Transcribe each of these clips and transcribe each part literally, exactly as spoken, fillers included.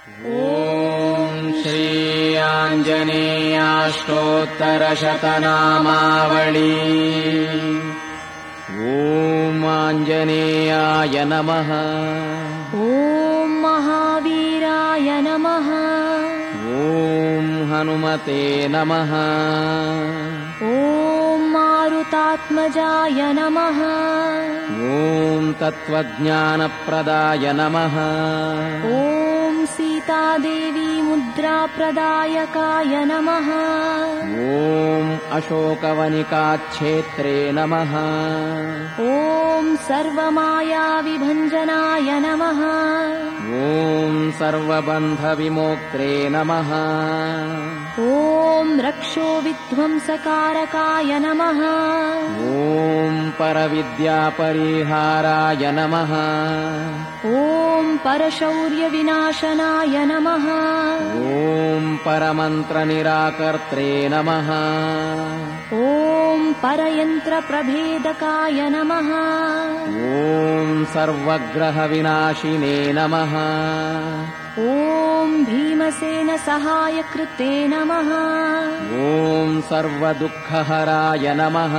ॐ श्री आञ्जनेयाष्टोत्तरशतनामावळी। ॐ आञ्जनेयाय नमः। ॐ महावीराय नमः। ॐ हनुमते नमः। ॐ मारुतात्मजाय नमः। ॐ तत्त्वज्ञानप्रदाय नमः। ॐ सीतादेवी मुद्राप्रदायकाय नमः। ॐ अशोकवनिकाक्षेत्रे नमः। ॐ सर्वमायाविभञ्जनाय नमः। ॐ सर्वबन्धविमोक्त्रे नमः। ॐ रक्षोविध्वंसकारकाय नमः। ॐ परविद्यापरिहाराय नमः। ॐ परशौर्यविनाशनाय नमः। ॐ परमन्त्रनिराकर्त्रे नमः। ॐ परयन्त्रप्रभेदकाय नमः। ॐ सर्वग्रहविनाशिने नमः। ॐ भीमसेनसहायकृते नमः। ॐ सर्वदुःखहराय नमः।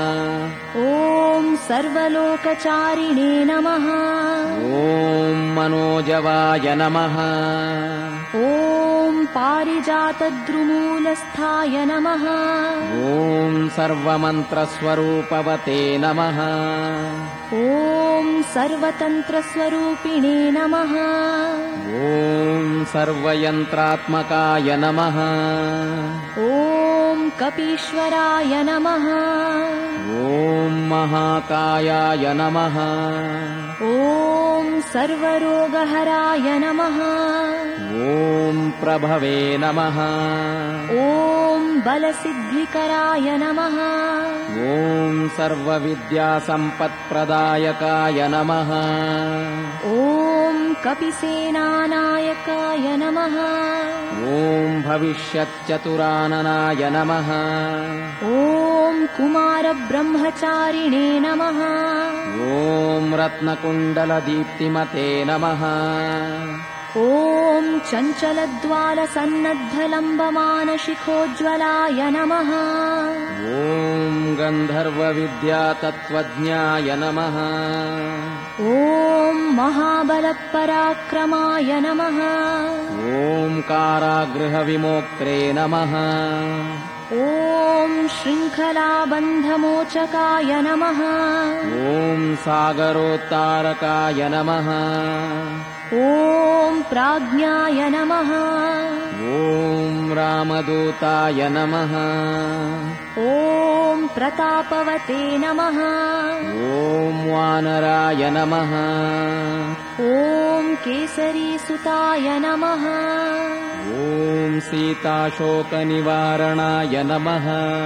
ॐ सर्वलोकचारिणे नमः। ॐ मनोजवाय नमः। ॐ पारिजातद्रुमूलस्थाय नमः। ॐ सर्वमन्त्रस्वरूपवते नमः। ॐ सर्वतन्त्रस्वरूपिणे नमः। ॐ सर्वयन्त्रात्मकाय नमः। ॐ कपीश्वराय नमः। ॐ महाकायाय नमः। ॐ सर्वरोगहराय नमः। ॐ प्रभवे नमः। ॐ बलसिद्धिकराय नमः। ॐ सर्वविद्यासम्पत्प्रदायकाय नमः। ॐ कपिसेनानायकाय नमः। ॐ भविष्यच्चतुराननाय नमः। ॐ कुमारब्रह्मचारिणे नमः। ॐ रत्नकुण्डलदीप्तिमते नमः। ॐ चञ्चलद्वालसन्नद्धलम्बमानशिखोज्ज्वलाय नमः। ॐ गन्धर्वविद्यातत्त्वज्ञाय नमः। ॐ महाबलपराक्रमाय नमः। ॐ कारागृहविमोक्त्रे नमः। ॐ शृङ्खलाबन्धमोचकाय नमः। ॐ सागरोत्तारकाय नमः। ॐ प्राज्ञाय नमः। ॐ रामदूताय नमः। ॐ प्रतापवते नमः। ॐ वानराय नमः। ॐ केसरीसुताय नमः। ॐ सीताशोकनिवारणाय नमः।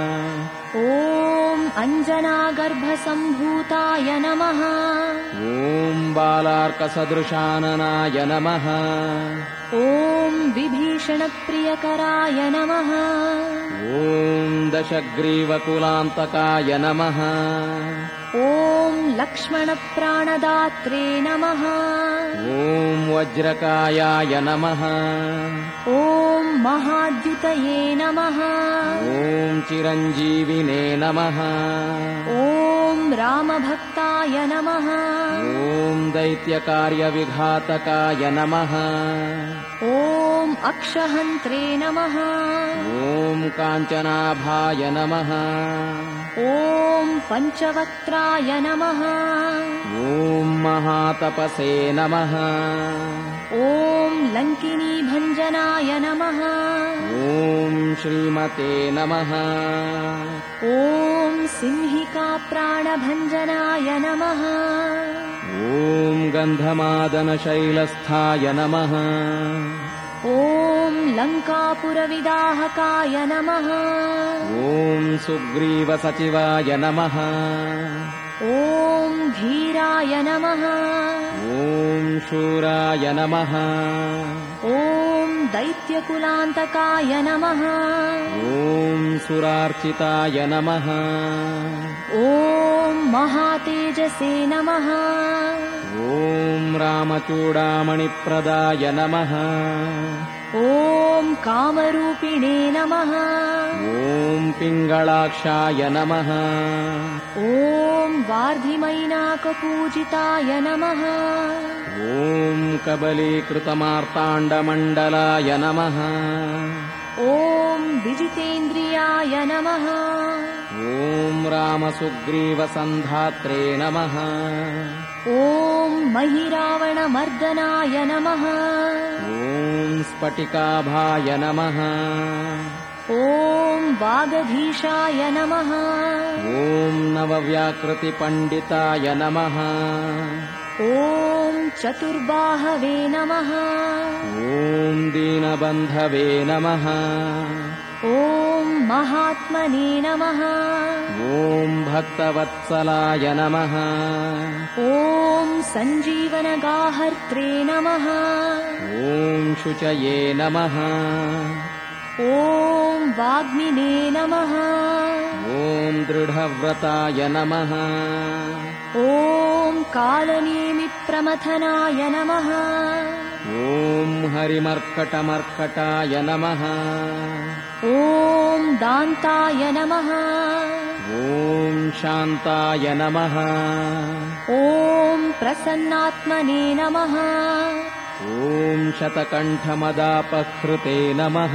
ॐ अञ्जनागर्भसम्भूताय नमः। ॐ बालार्कसदृशाननाय नमः। ॐ विभीषणप्रियकराय नमः। ॐ दशग्रीवकुलान्तकाय नमः। ॐ लक्ष्मणप्राणदात्रे नमः। ॐ वज्रकायाय नमः। ॐ महाद्युतये नमः। ॐ चिरञ्जीविने नमः। ॐ रामभक्ताय नमः। ॐ दैत्यकार्यविघातकाय नमः। ॐ अक्षहन्त्रे नमः। ॐ काञ्चनाभाय नमः। ॐ पञ्चवक्त्राय नमः। ॐ महातपसे नमः। ॐ लङ्किनीभञ्जनाय नमः। ॐ श्रीमते नमः। ॐ सिंहिकाप्राणभञ्जनाय नमः। ॐ गन्धमादनशैलस्थाय नमः। ॐ लङ्कापुरविदाहकाय नमः। ॐ सुग्रीवसचिवाय नमः। ॐ धीराय नमः। ॐ शूराय नमः। ॐ दैत्यकुलान्तकाय नमः। ॐ सुरार्चिताय नमः। ॐ महातेजसे नमः। ॐ रामचूडामणिप्रदाय नमः। ॐ कामरूपिणे नमः। ॐ पिङ्गलाक्षाय नमः। ॐ वार्धिमैनाकपूजिताय नमः। ॐ कबलीकृतमार्ताण्डमण्डलाय नमः। ॐ विजितेन्द्रियाय नमः। ॐ रामसुग्रीवसन्धात्रे नमः। ॐ महिरावणमर्दनाय नमः। ॐ स्फटिकाभाय नमः। ॐ वागधीशाय नमः। ॐ नवव्याकृतिपण्डिताय नमः। ॐ चतुर्बाहवे नमः। ॐ दीनबन्धवे नमः। ॐ महात्मने नमः। ॐ भक्तवत्सलाय नमः। ॐ सञ्जीवनगाहर्त्रे नमः। ॐ शुचये नमः। ॐ वाग्मिने नमः। ॐ दृढव्रताय नमः। ॐ कालनेमिप्रमथनाय नमः। ॐ हरिमर्कटमर्कटाय नमः। ॐ दान्ताय नमः। ॐ शान्ताय नमः। ॐ प्रसन्नात्मने नमः। ॐ शतकण्ठमदापहृते नमः।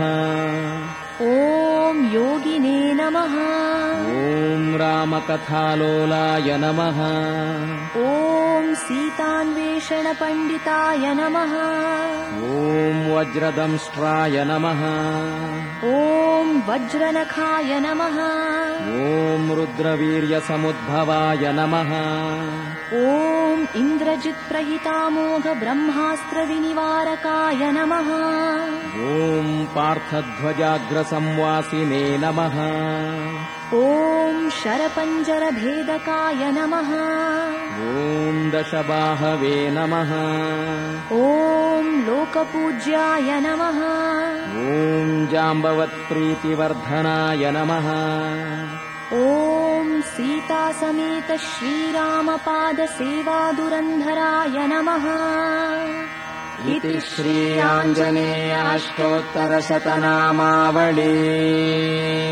ॐ योगिने नमः। ॐ रामकथालोलाय नमः। ॐ सीतान्वेषणपण्डिताय नमः। ॐ वज्रदंष्ट्राय नमः। ॐ वज्रनखाय नमः। ॐ रुद्रवीर्यसमुद्भवाय नमः। ॐ इन्द्रजित्प्रहितामोघब्रह्मास्त्रविनिवारकाय नमः। ॐ पार्थध्वजाग्रसंवासिने नमः। ॐ शरपञ्जरभेदकाय नमः। ॐ दशबाहवे नमः। ॐ लोकपूज्याय नमः। ॐ जाम्बवत्प्रीतिवर्धनाय नमः। ॐ सीतासमेत श्रीरामपादसेवादुरन्धराय नमः। इति श्रीयाञ्जनेयाष्टोत्तरशतनामावली।